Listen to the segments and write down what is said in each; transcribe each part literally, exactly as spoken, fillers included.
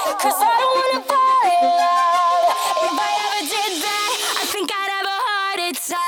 Cause I don't wanna fall in love. If I ever did that, I think I'd have a heart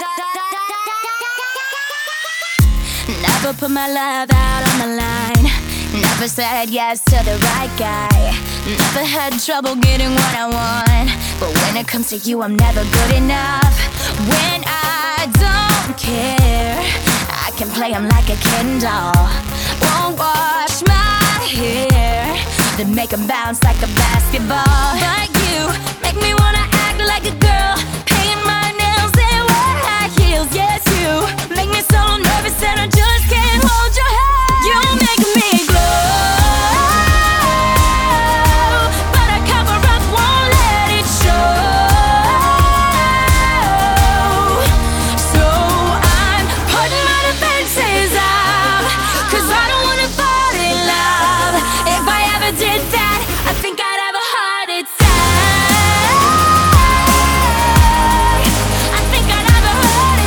attack. Never put my love out on the line. Never said yes to the right guy. Never had trouble getting what I want. But when it comes to you, I'm never good enough. When I don't care, I can play him like a Ken doll. Won't wash my hair, then make him bounce like a basketball. But you make me wanna act like a girl, paint my nails and wear high heels. Yes, you make me so nervous that I just can't hold your hand. You make me glow, but I cover up, won't let it show. So I'm putting my defenses up, cause I don't wanna fall in love. If I ever did that, I think I'd have a heart attack. I think I'd have a heart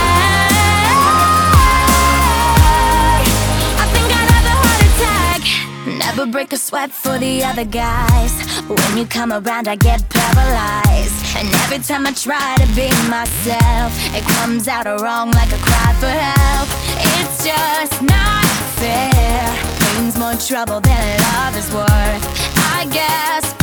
attack. I think I'd have a heart attack. Never break a sweat for the other guys. When you come around, I get paralyzed. And every time I try to be myself, it comes out wrong like a cry for help. It's just not fair. Pain's more trouble than love is worth. I guess